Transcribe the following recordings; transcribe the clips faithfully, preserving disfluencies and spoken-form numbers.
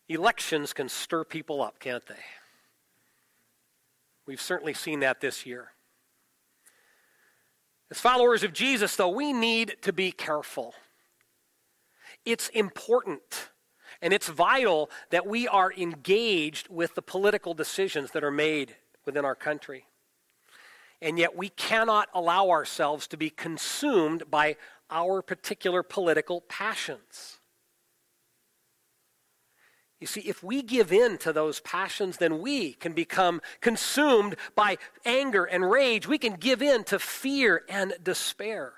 Elections can stir people up, can't they? We've certainly seen that this year. As followers of Jesus, though, we need to be careful. It's important and it's vital that we are engaged with the political decisions that are made within our country. And yet we cannot allow ourselves to be consumed by our particular political passions. You see, if we give in to those passions, then we can become consumed by anger and rage. We can give in to fear and despair.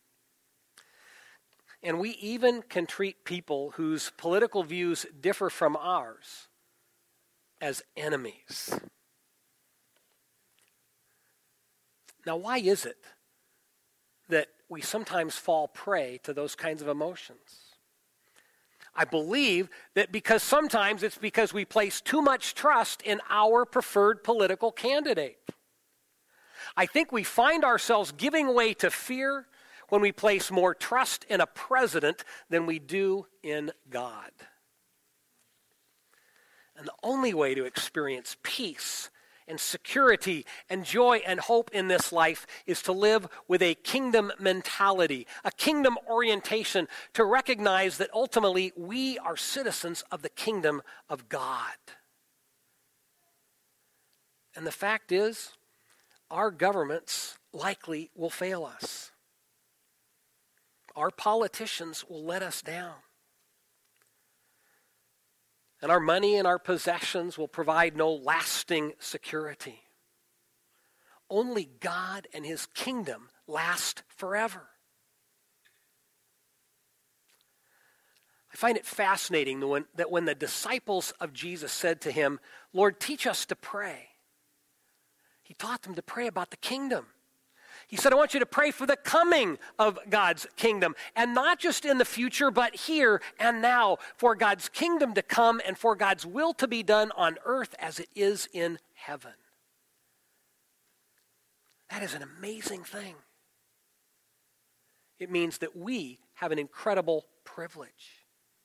And we even can treat people whose political views differ from ours as enemies. Now, why is it that we sometimes fall prey to those kinds of emotions? I believe that because sometimes it's because we place too much trust in our preferred political candidate. I think we find ourselves giving way to fear when we place more trust in a president than we do in God. And the only way to experience peace and security and joy and hope in this life is to live with a kingdom mentality, a kingdom orientation, to recognize that ultimately we are citizens of the kingdom of God. And the fact is, our governments likely will fail us. Our politicians will let us down. And our money and our possessions will provide no lasting security. Only God and his kingdom last forever. I find it fascinating that when the disciples of Jesus said to him, "Lord, teach us to pray," he taught them to pray about the kingdom. He said, I want you to pray for the coming of God's kingdom, and not just in the future, but here and now, for God's kingdom to come and for God's will to be done on earth as it is in heaven. That is an amazing thing. It means that we have an incredible privilege.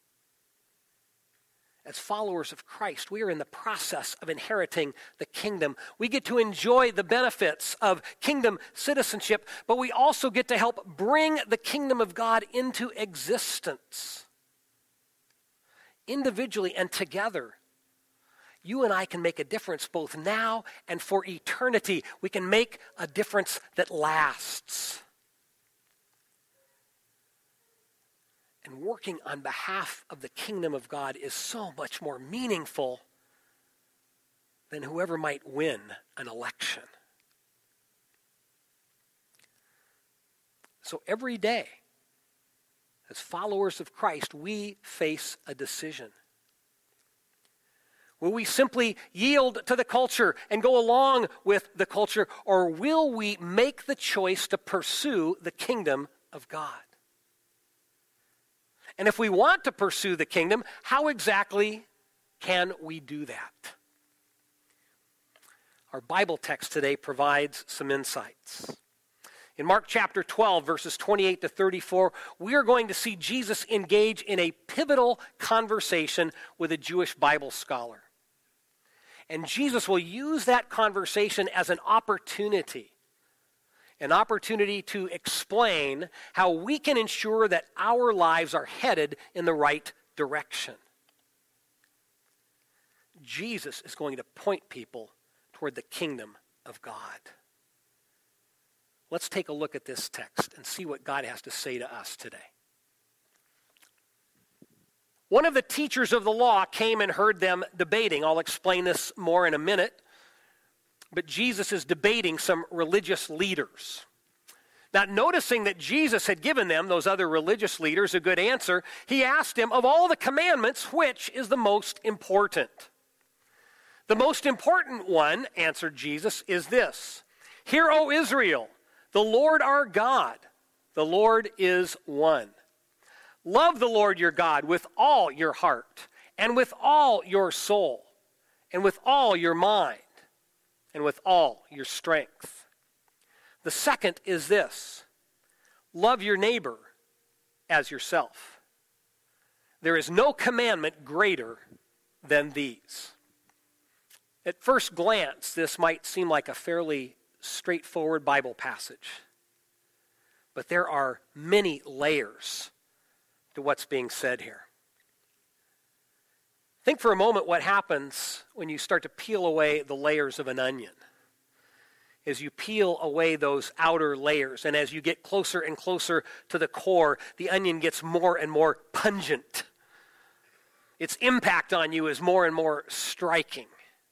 As followers of Christ, we are in the process of inheriting the kingdom. We get to enjoy the benefits of kingdom citizenship, but we also get to help bring the kingdom of God into existence. Individually and together, you and I can make a difference both now and for eternity. We can make a difference that lasts. And working on behalf of the kingdom of God is so much more meaningful than whoever might win an election. So every day, as followers of Christ, we face a decision. Will we simply yield to the culture and go along with the culture, or will we make the choice to pursue the kingdom of God? And if we want to pursue the kingdom, how exactly can we do that? Our Bible text today provides some insights. In Mark chapter twelve, verses twenty-eight to thirty-four, we are going to see Jesus engage in a pivotal conversation with a Jewish Bible scholar. And Jesus will use that conversation as an opportunity An opportunity to explain how we can ensure that our lives are headed in the right direction. Jesus is going to point people toward the kingdom of God. Let's take a look at this text and see what God has to say to us today. One of the teachers of the law came and heard them debating. I'll explain this more in a minute. But Jesus is debating some religious leaders. Now, noticing that Jesus had given them, those other religious leaders, a good answer, he asked him, of all the commandments, which is the most important? The most important one, answered Jesus, is this: Hear, O Israel, the Lord our God, the Lord is one. Love the Lord your God with all your heart, and with all your soul, and with all your mind, and with all your strength. The second is this: love your neighbor as yourself. There is no commandment greater than these. At first glance, this might seem like a fairly straightforward Bible passage, but there are many layers to what's being said here. Think for a moment what happens when you start to peel away the layers of an onion. As you peel away those outer layers, and as you get closer and closer to the core, the onion gets more and more pungent. Its impact on you is more and more striking.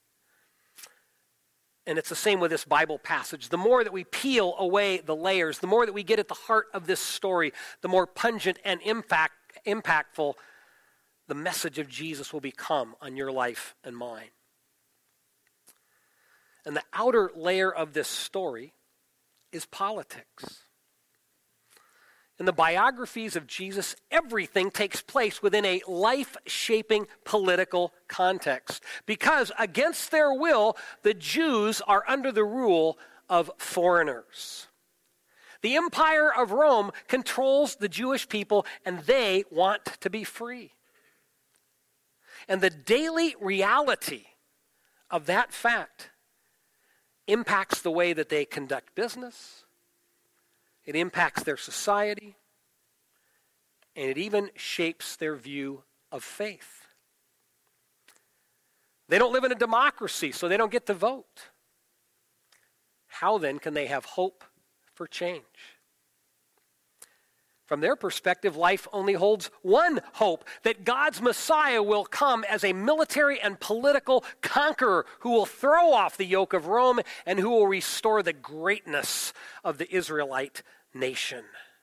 And it's the same with this Bible passage. The more that we peel away the layers, the more that we get at the heart of this story, the more pungent and impact, impactful the message of Jesus will become on your life and mine. And the outer layer of this story is politics. In the biographies of Jesus, everything takes place within a life-shaping political context. Because against their will, the Jews are under the rule of foreigners. The empire of Rome controls the Jewish people, and they want to be free. And the daily reality of that fact impacts the way that they conduct business. It impacts their society, and it even shapes their view of faith. They don't live in a democracy, so they don't get to vote. How then can they have hope for change? From their perspective, life only holds one hope, that God's Messiah will come as a military and political conqueror who will throw off the yoke of Rome and who will restore the greatness of the Israelite nation.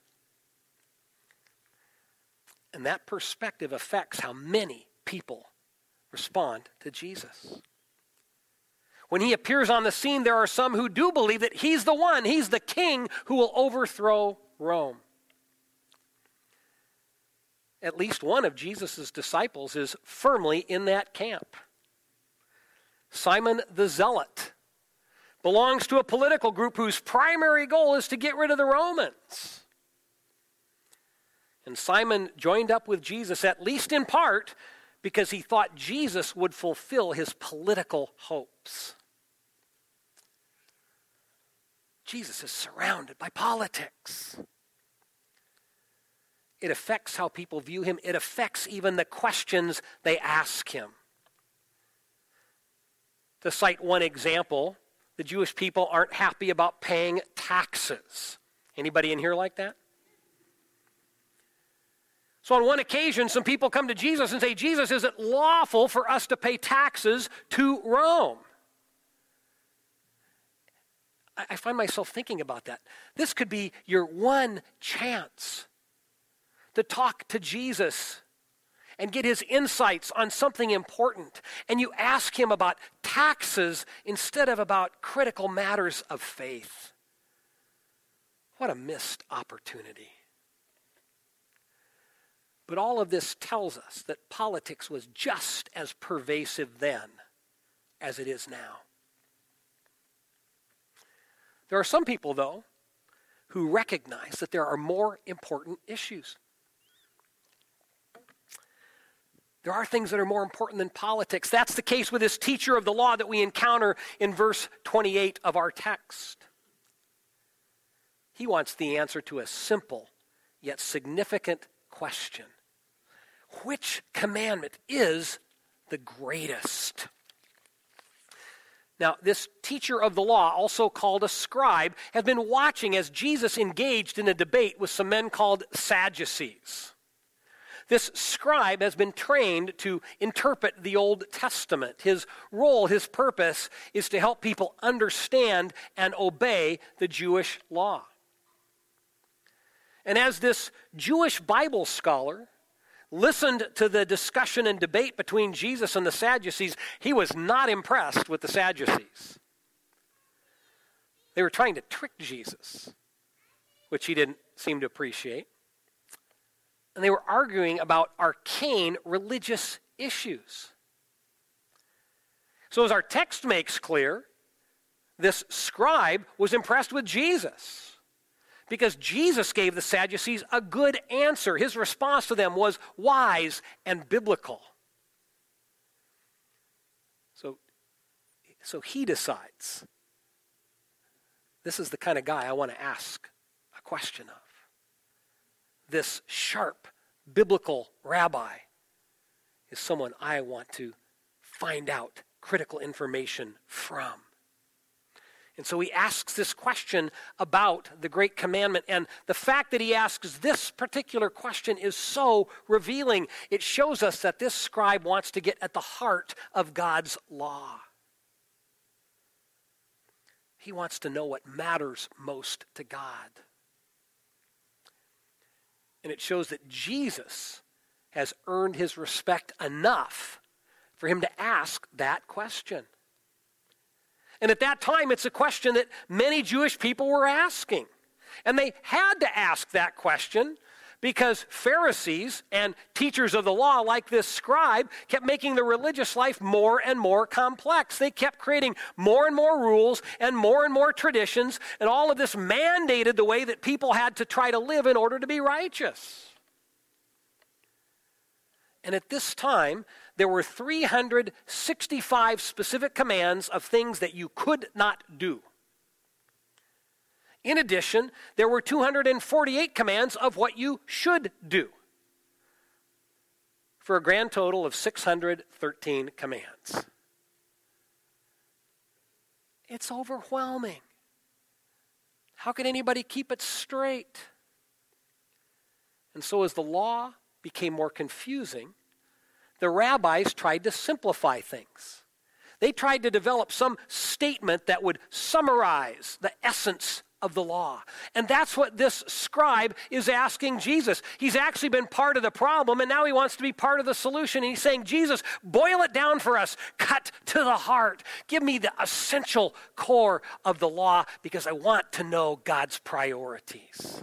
And that perspective affects how many people respond to Jesus. When he appears on the scene, there are some who do believe that he's the one, he's the king who will overthrow Rome. At least one of Jesus' disciples is firmly in that camp. Simon the Zealot belongs to a political group whose primary goal is to get rid of the Romans. And Simon joined up with Jesus, at least in part, because he thought Jesus would fulfill his political hopes. Jesus is surrounded by politics. It affects how people view him. It affects even the questions they ask him. To cite one example, the Jewish people aren't happy about paying taxes. Anybody in here like that? So on one occasion, some people come to Jesus and say, Jesus, is it lawful for us to pay taxes to Rome? I find myself thinking about that. This could be your one chance to talk to Jesus and get his insights on something important. And you ask him about taxes instead of about critical matters of faith. What a missed opportunity. But all of this tells us that politics was just as pervasive then as it is now. There are some people, though, who recognize that there are more important issues. There are things that are more important than politics. That's the case with this teacher of the law that we encounter in verse twenty-eight of our text. He wants the answer to a simple yet significant question. Which commandment is the greatest? Now, this teacher of the law, also called a scribe, has been watching as Jesus engaged in a debate with some men called Sadducees. This scribe has been trained to interpret the Old Testament. His role, his purpose, is to help people understand and obey the Jewish law. And as this Jewish Bible scholar listened to the discussion and debate between Jesus and the Sadducees, he was not impressed with the Sadducees. They were trying to trick Jesus, which he didn't seem to appreciate. And they were arguing about arcane religious issues. So as our text makes clear, this scribe was impressed with Jesus because Jesus gave the Sadducees a good answer. His response to them was wise and biblical. So he decides, this is the kind of guy I want to ask a question of. This sharp biblical rabbi is someone I want to find out critical information from. And so he asks this question about the great commandment. And the fact that he asks this particular question is so revealing. It shows us that this scribe wants to get at the heart of God's law. He wants to know what matters most to God. And it shows that Jesus has earned his respect enough for him to ask that question. And at that time, it's a question that many Jewish people were asking. And they had to ask that question because Pharisees and teachers of the law, like this scribe, kept making the religious life more and more complex. They kept creating more and more rules and more and more traditions, and all of this mandated the way that people had to try to live in order to be righteous. And at this time, there were three hundred sixty-five specific commands of things that you could not do. In addition, there were two hundred forty-eight commands of what you should do, for a grand total of six hundred thirteen commands. It's overwhelming. How could anybody keep it straight? And so as the law became more confusing, the rabbis tried to simplify things. They tried to develop some statement that would summarize the essence of the law. And that's what this scribe is asking Jesus. He's actually been part of the problem, and now he wants to be part of the solution. And he's saying, Jesus, boil it down for us. Cut to the heart. Give me the essential core of the law because I want to know God's priorities.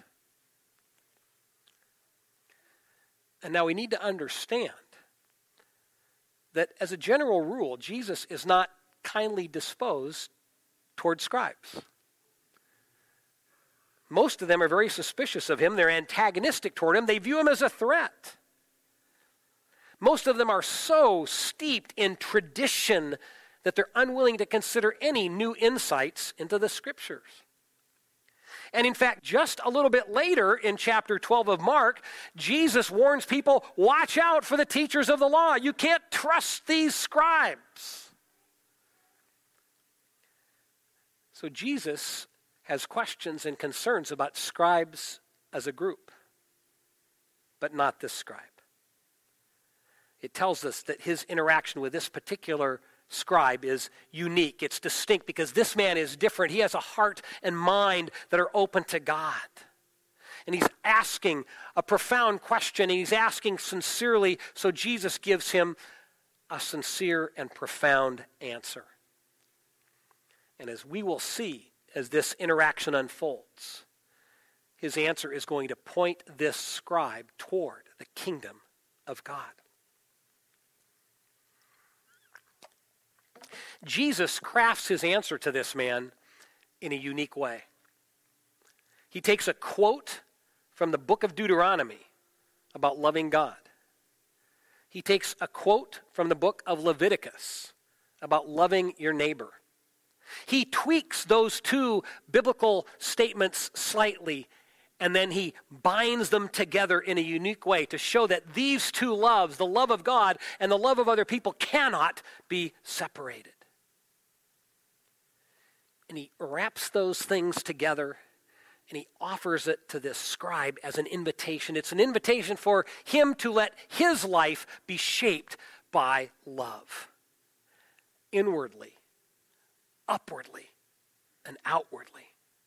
And now we need to understand that as a general rule, Jesus is not kindly disposed toward scribes. Most of them are very suspicious of him. They're antagonistic toward him. They view him as a threat. Most of them are so steeped in tradition that they're unwilling to consider any new insights into the scriptures. And in fact, just a little bit later in chapter twelve of Mark, Jesus warns people, watch out for the teachers of the law. You can't trust these scribes. So Jesus has questions and concerns about scribes as a group, but not this scribe. It tells us that his interaction with this particular scribe is unique. It's distinct because this man is different. He has a heart and mind that are open to God. And he's asking a profound question, and he's asking sincerely, so Jesus gives him a sincere and profound answer. And as we will see as this interaction unfolds, his answer is going to point this scribe toward the kingdom of God. Jesus crafts his answer to this man in a unique way. He takes a quote from the book of Deuteronomy about loving God. He takes a quote from the book of Leviticus about loving your neighbor. He tweaks those two biblical statements slightly, and then he binds them together in a unique way to show that these two loves, the love of God and the love of other people, cannot be separated. And he wraps those things together, and he offers it to this scribe as an invitation. It's an invitation for him to let his life be shaped by love, inwardly, upwardly, and outwardly.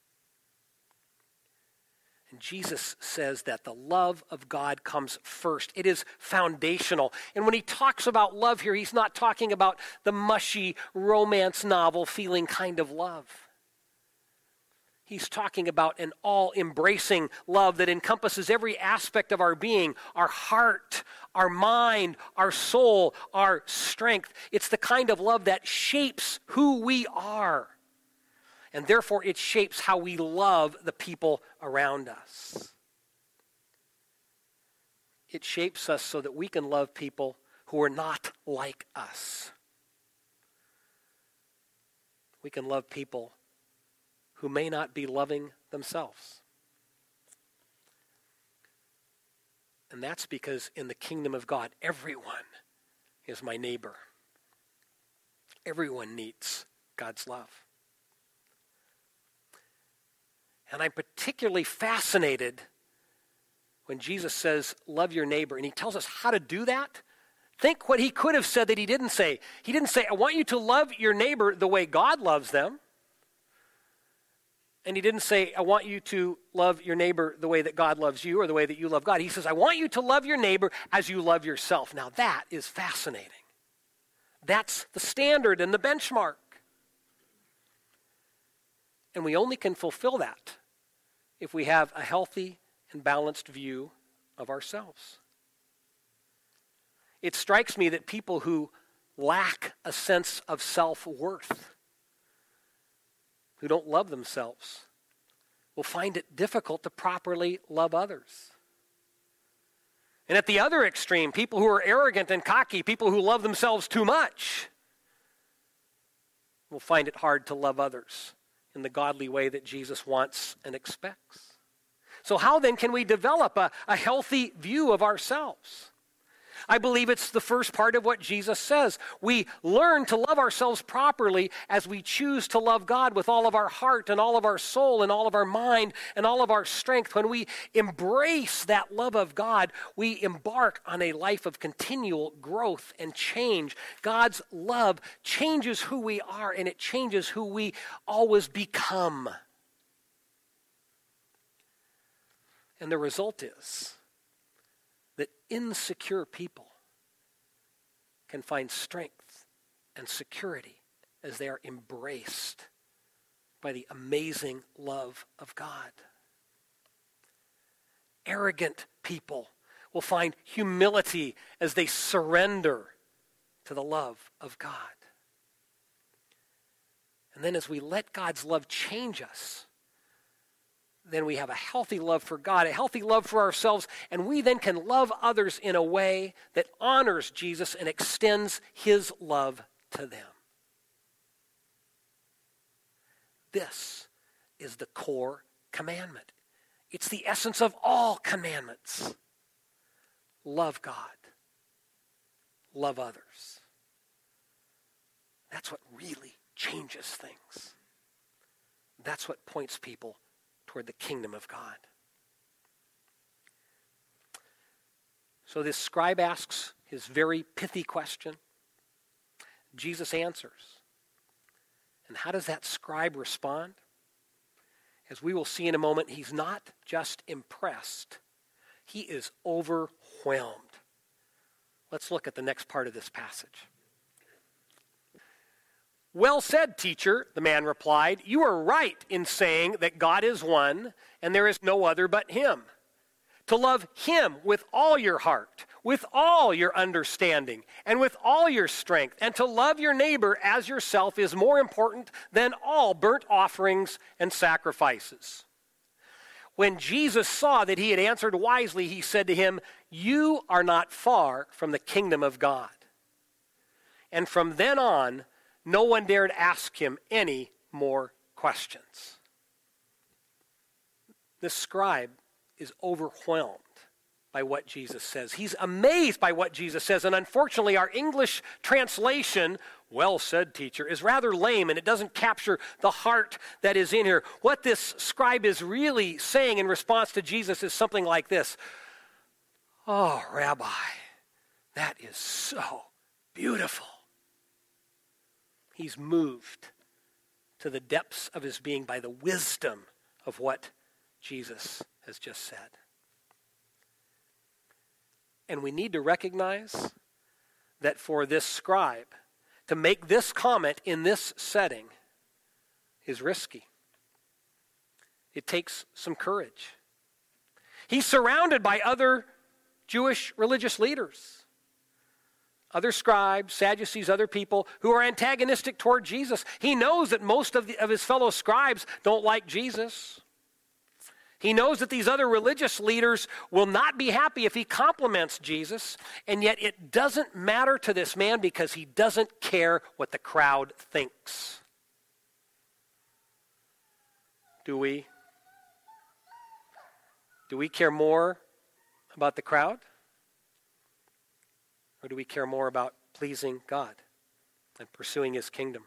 And Jesus says that the love of God comes first. It is foundational. And when he talks about love here, he's not talking about the mushy romance novel feeling kind of love. He's talking about an all-embracing love that encompasses every aspect of our being, our heart, our mind, our soul, our strength. It's the kind of love that shapes who we are. And therefore, it shapes how we love the people around us. It shapes us so that we can love people who are not like us. we can love people who may not be loving themselves. And that's because in the kingdom of God, everyone is my neighbor. Everyone needs God's love. And I'm particularly fascinated when Jesus says, love your neighbor, and he tells us how to do that. Think what he could have said that he didn't say. He didn't say, I want you to love your neighbor the way God loves them. And he didn't say, I want you to love your neighbor the way that God loves you or the way that you love God. He says, I want you to love your neighbor as you love yourself. Now that is fascinating. That's the standard and the benchmark. And we only can fulfill that if we have a healthy and balanced view of ourselves. It strikes me that people who lack a sense of self-worth, who don't love themselves, will find it difficult to properly love others. And at the other extreme, people who are arrogant and cocky, people who love themselves too much, will find it hard to love others in the godly way that Jesus wants and expects. So how then can we develop a, a healthy view of ourselves? I believe it's the first part of what Jesus says. We learn to love ourselves properly as we choose to love God with all of our heart and all of our soul and all of our mind and all of our strength. When we embrace that love of God, we embark on a life of continual growth and change. God's love changes who we are, and it changes who we always become. And the result is that insecure people can find strength and security as they are embraced by the amazing love of God. Arrogant people will find humility as they surrender to the love of God. And then as we let God's love change us, then we have a healthy love for God, a healthy love for ourselves, and we then can love others in a way that honors Jesus and extends his love to them. This is the core commandment. It's the essence of all commandments. Love God. Love others. That's what really changes things. That's what points people toward the kingdom of God. So this scribe asks his very pithy question. Jesus answers. And how does that scribe respond? As we will see in a moment, he's not just impressed. He is overwhelmed. Let's look at the next part of this passage. Well said, teacher, the man replied. You are right in saying that God is one, and there is no other but him. To love him with all your heart, with all your understanding, and with all your strength, and to love your neighbor as yourself is more important than all burnt offerings and sacrifices. When Jesus saw that he had answered wisely, he said to him, you are not far from the kingdom of God. And from then on, no one dared ask him any more questions. The scribe is overwhelmed by what Jesus says. He's amazed by what Jesus says. And unfortunately, our English translation, well said, teacher, is rather lame, and it doesn't capture the heart that is in here. What this scribe is really saying in response to Jesus is something like this. Oh, Rabbi, that is so beautiful. He's moved to the depths of his being by the wisdom of what Jesus has just said. And we need to recognize that for this scribe to make this comment in this setting is risky. It takes some courage. He's surrounded by other Jewish religious leaders. Other scribes, Sadducees, other people who are antagonistic toward Jesus. He knows that most of, the, of his fellow scribes don't like Jesus. He knows that these other religious leaders will not be happy if he compliments Jesus, and yet it doesn't matter to this man because he doesn't care what the crowd thinks. Do we? Do we care more about the crowd? Or do we care more about pleasing God and pursuing his kingdom?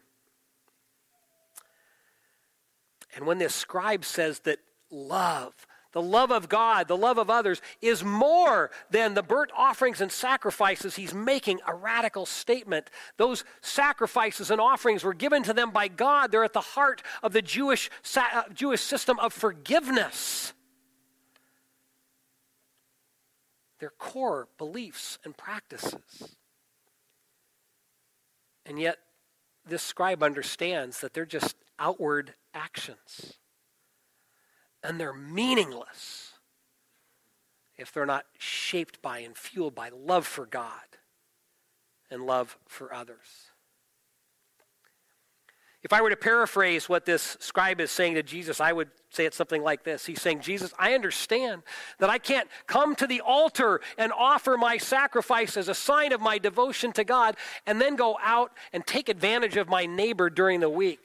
And when this scribe says that love, the love of God, the love of others, is more than the burnt offerings and sacrifices, he's making a radical statement. Those sacrifices and offerings were given to them by God. They're at the heart of the Jewish, uh, Jewish system of forgiveness. They're core beliefs and practices. And yet, this scribe understands that they're just outward actions. And they're meaningless if they're not shaped by and fueled by love for God and love for others. If I were to paraphrase what this scribe is saying to Jesus, I would say it something like this. He's saying, Jesus, I understand that I can't come to the altar and offer my sacrifice as a sign of my devotion to God and then go out and take advantage of my neighbor during the week.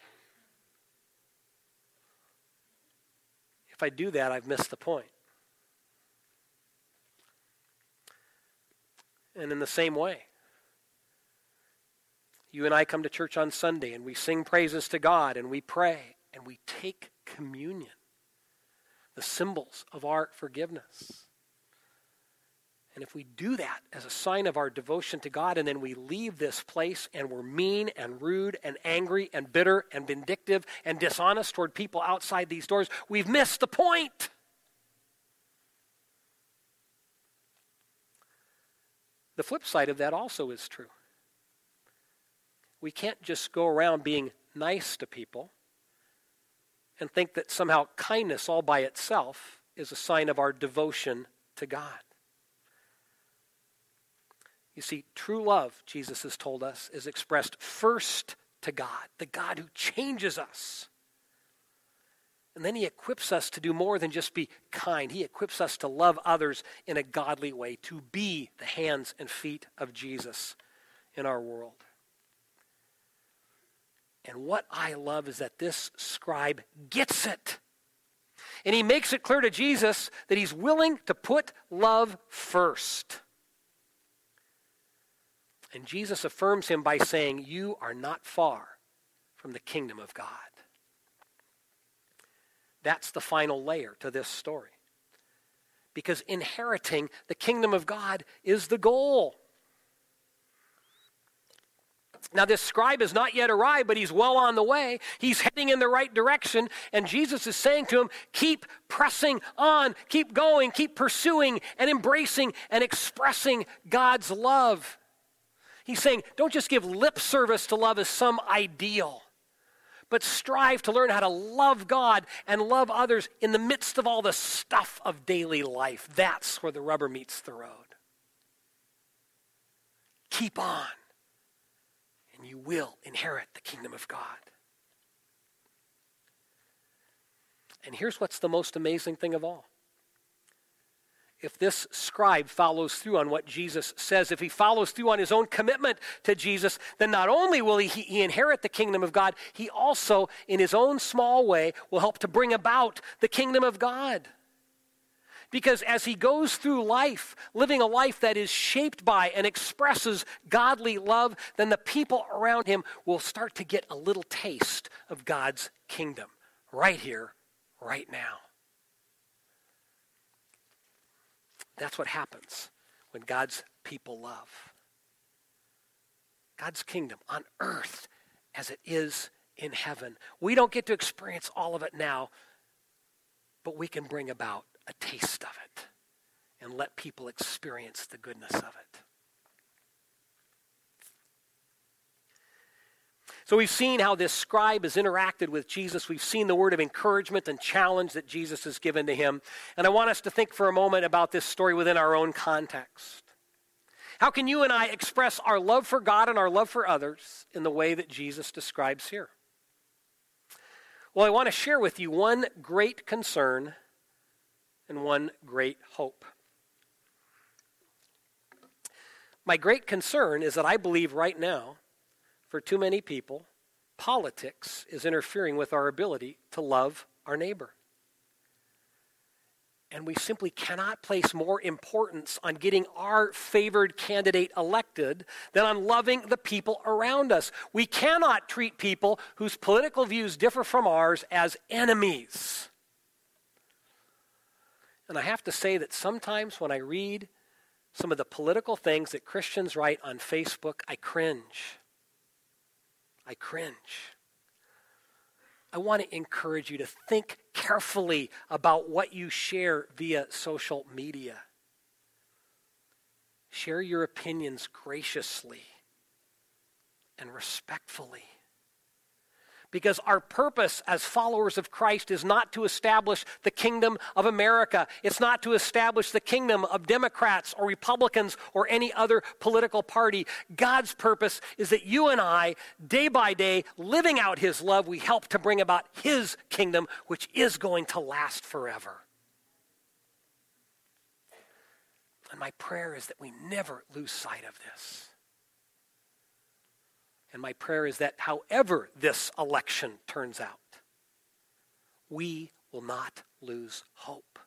If I do that, I've missed the point. And in the same way, you and I come to church on Sunday and we sing praises to God and we pray and we take communion, the symbols of our forgiveness. And if we do that as a sign of our devotion to God and then we leave this place and we're mean and rude and angry and bitter and vindictive and dishonest toward people outside these doors, we've missed the point. The flip side of that also is true. We can't just go around being nice to people and think that somehow kindness all by itself is a sign of our devotion to God. You see, true love, Jesus has told us, is expressed first to God, the God who changes us. And then he equips us to do more than just be kind. He equips us to love others in a godly way, to be the hands and feet of Jesus in our world. And what I love is that this scribe gets it. And he makes it clear to Jesus that he's willing to put love first. And Jesus affirms him by saying, you are not far from the kingdom of God. That's the final layer to this story. Because inheriting the kingdom of God is the goal. Now, this scribe has not yet arrived, but he's well on the way. He's heading in the right direction, and Jesus is saying to him, keep pressing on, keep going, keep pursuing and embracing and expressing God's love. He's saying, don't just give lip service to love as some ideal, but strive to learn how to love God and love others in the midst of all the stuff of daily life. That's where the rubber meets the road. Keep on, and you will inherit the kingdom of God. And here's what's the most amazing thing of all. If this scribe follows through on what Jesus says, if he follows through on his own commitment to Jesus, then not only will he, he inherit the kingdom of God, he also, in his own small way, will help to bring about the kingdom of God. Because as he goes through life, living a life that is shaped by and expresses godly love, then the people around him will start to get a little taste of God's kingdom right here, right now. That's what happens when God's people love. God's kingdom on earth as it is in heaven. We don't get to experience all of it now, but we can bring about a taste of it and let people experience the goodness of it. So we've seen how this scribe has interacted with Jesus. We've seen the word of encouragement and challenge that Jesus has given to him. And I want us to think for a moment about this story within our own context. How can you and I express our love for God and our love for others in the way that Jesus describes here? Well, I want to share with you one great concern and one great hope. My great concern is that I believe right now, for too many people, politics is interfering with our ability to love our neighbor. And we simply cannot place more importance on getting our favored candidate elected than on loving the people around us. We cannot treat people whose political views differ from ours as enemies. And I have to say that sometimes when I read some of the political things that Christians write on Facebook, I cringe. I cringe. I want to encourage you to think carefully about what you share via social media. Share your opinions graciously and respectfully. Because our purpose as followers of Christ is not to establish the kingdom of America. It's not to establish the kingdom of Democrats or Republicans or any other political party. God's purpose is that you and I, day by day, living out his love, we help to bring about his kingdom, which is going to last forever. And my prayer is that we never lose sight of this. And my prayer is that however this election turns out, we will not lose hope.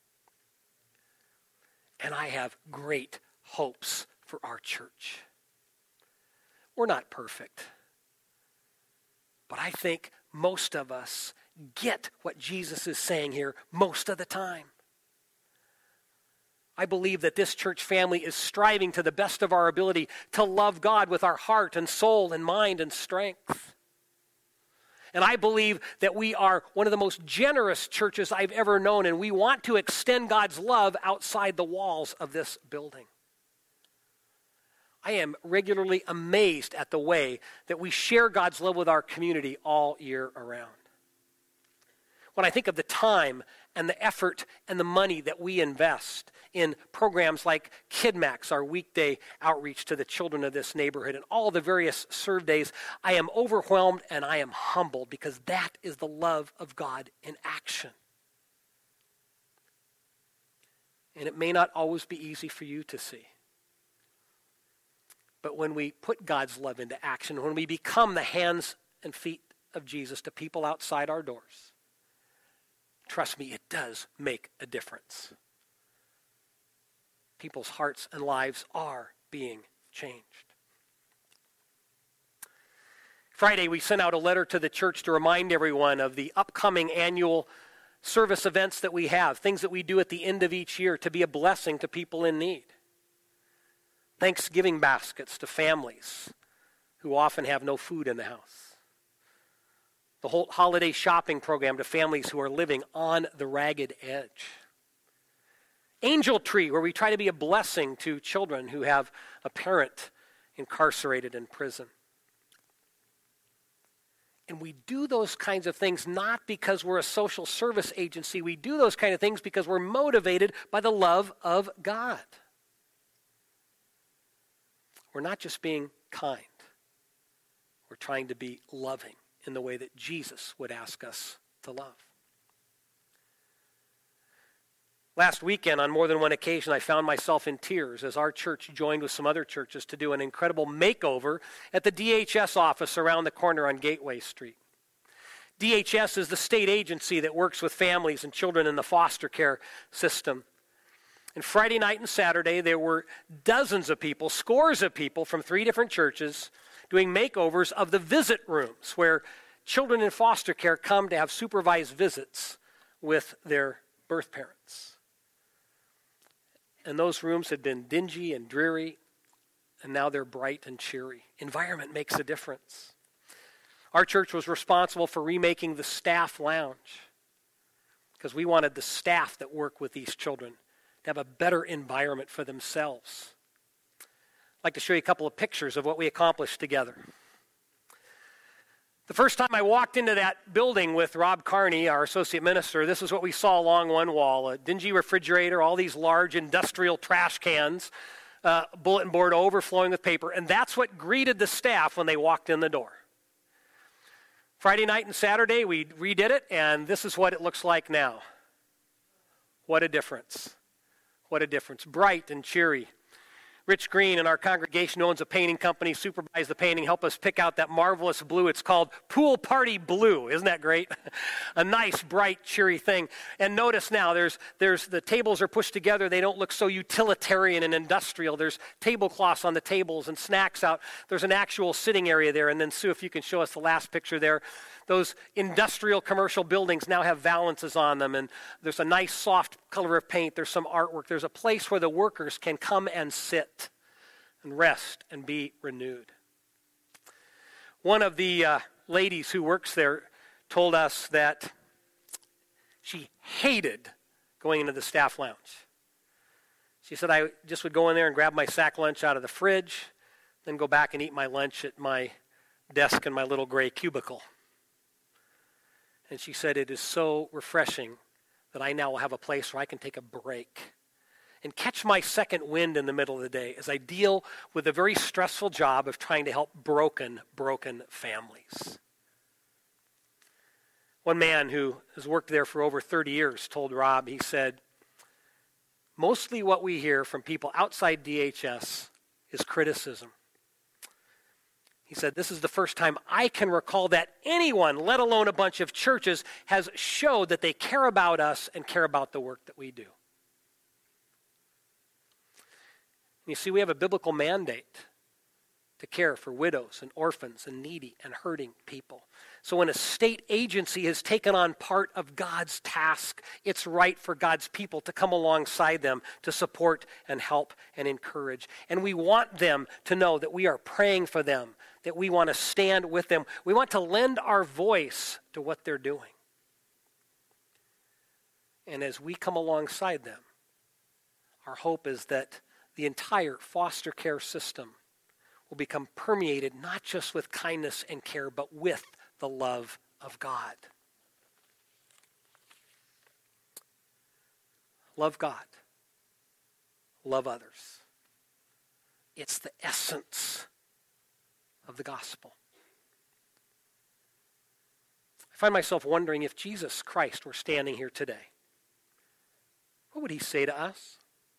And I have great hopes for our church. We're not perfect, but I think most of us get what Jesus is saying here most of the time. I believe that this church family is striving to the best of our ability to love God with our heart and soul and mind and strength. And I believe that we are one of the most generous churches I've ever known, and we want to extend God's love outside the walls of this building. I am regularly amazed at the way that we share God's love with our community all year around. When I think of the time and the effort and the money that we invest in programs like KidMax, our weekday outreach to the children of this neighborhood, and all the various serve days, I am overwhelmed and I am humbled because that is the love of God in action. And it may not always be easy for you to see. But when we put God's love into action, when we become the hands and feet of Jesus to people outside our doors, trust me, it does make a difference. People's hearts and lives are being changed. Friday, we sent out a letter to the church to remind everyone of the upcoming annual service events that we have, things that we do at the end of each year to be a blessing to people in need. Thanksgiving baskets to families who often have no food in the house. The whole holiday shopping program to families who are living on the ragged edge. Angel Tree, where we try to be a blessing to children who have a parent incarcerated in prison. And we do those kinds of things not because we're a social service agency. We do those kind of things because we're motivated by the love of God. We're not just being kind. We're trying to be loving in the way that Jesus would ask us to love. Last weekend, on more than one occasion, I found myself in tears as our church joined with some other churches to do an incredible makeover at the D H S office around the corner on Gateway Street. D H S is the state agency that works with families and children in the foster care system. And Friday night and Saturday, there were dozens of people, scores of people from three different churches doing makeovers of the visit rooms where children in foster care come to have supervised visits with their birth parents. And those rooms had been dingy and dreary, and now they're bright and cheery. Environment makes a difference. Our church was responsible for remaking the staff lounge because we wanted the staff that work with these children to have a better environment for themselves. I'd like to show you a couple of pictures of what we accomplished together. The first time I walked into that building with Rob Carney, our associate minister, this is what we saw along one wall. A dingy refrigerator, all these large industrial trash cans, uh, bulletin board overflowing with paper, and that's what greeted the staff when they walked in the door. Friday night and Saturday, we redid it, and this is what it looks like now. What a difference. What a difference. Bright and cheery. Rich Green in our congregation owns a painting company, supervised the painting, helped us pick out that marvelous blue. It's called Pool Party Blue. Isn't that great? A nice, bright, cheery thing. And notice now, there's, there's the tables are pushed together. They don't look so utilitarian and industrial. There's tablecloths on the tables and snacks out. There's an actual sitting area there. And then, Sue, if you can show us the last picture there. Those industrial commercial buildings now have valances on them, and there's a nice soft color of paint. There's some artwork. There's a place where the workers can come and sit and rest and be renewed. One of the uh, ladies who works there told us that she hated going into the staff lounge. She said, I just would go in there and grab my sack lunch out of the fridge, then go back and eat my lunch at my desk in my little gray cubicle. And she said, it is so refreshing that I now will have a place where I can take a break and catch my second wind in the middle of the day as I deal with a very stressful job of trying to help broken, broken families. One man who has worked there for over thirty years told Rob, he said, mostly what we hear from people outside D H S is criticism. He said, this is the first time I can recall that anyone, let alone a bunch of churches, has showed that they care about us and care about the work that we do. You see, we have a biblical mandate to care for widows and orphans and needy and hurting people. So when a state agency has taken on part of God's task, it's right for God's people to come alongside them to support and help and encourage. And we want them to know that we are praying for them, that we want to stand with them. We want to lend our voice to what they're doing. And as we come alongside them, our hope is that the entire foster care system will become permeated not just with kindness and care, but with the love of God. Love God. Love others. It's the essence of the gospel. I find myself wondering if Jesus Christ were standing here today, what would he say to us?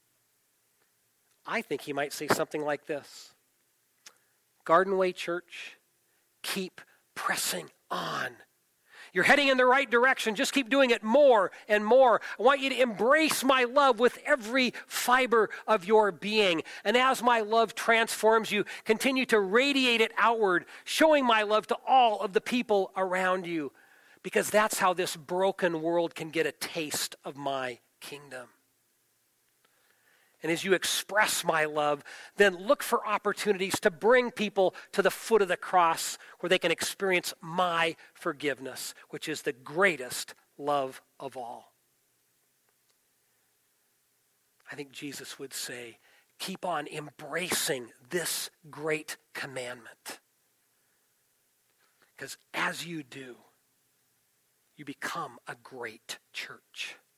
I think he might say something like this. Garden Way Church, keep pressing on. You're heading in the right direction. Just keep doing it more and more. I want you to embrace my love with every fiber of your being. And as my love transforms you, continue to radiate it outward, showing my love to all of the people around you. Because that's how this broken world can get a taste of my kingdom. And as you express my love, then look for opportunities to bring people to the foot of the cross where they can experience my forgiveness, which is the greatest love of all. I think Jesus would say, keep on embracing this great commandment. Because as you do, you become a great church.